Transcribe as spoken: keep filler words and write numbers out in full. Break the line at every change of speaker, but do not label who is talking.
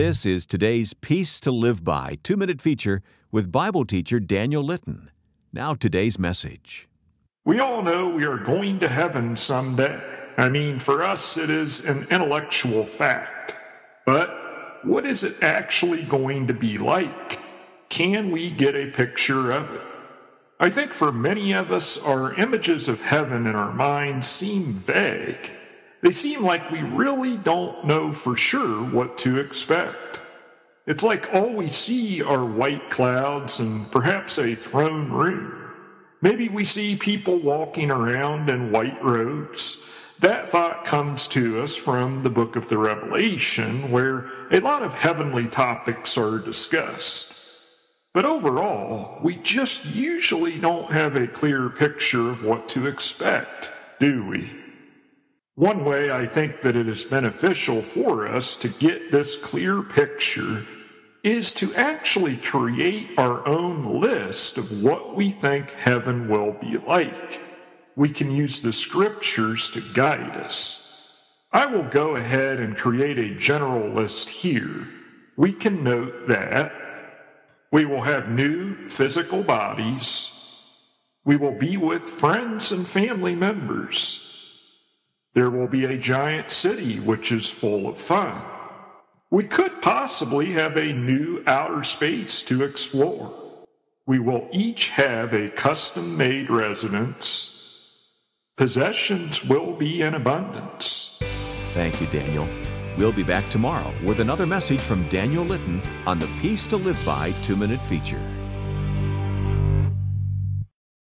This is today's Peace to Live By two-minute feature with Bible teacher Daniel Litton. Now today's message.
We all know we are going to heaven someday. I mean, for us it is an intellectual fact. But what is it actually going to be like? Can we get a picture of it? I think for many of us, our images of heaven in our minds seem vague. They seem like we really don't know for sure what to expect. It's like all we see are white clouds and perhaps a throne room. Maybe we see people walking around in white robes. That thought comes to us from the book of the Revelation, where a lot of heavenly topics are discussed. But overall, we just usually don't have a clear picture of what to expect, do we? One way I think that it is beneficial for us to get this clear picture is to actually create our own list of what we think heaven will be like. We can use the scriptures to guide us. I will go ahead and create a general list here. We can note that we will have new physical bodies. We will be with friends and family members. There will be a giant city which is full of fun. We could possibly have a new outer space to explore. We will each have a custom-made residence. Possessions will be in abundance.
Thank you, Daniel. We'll be back tomorrow with another message from Daniel Litton on the Peace to Live By two-minute feature.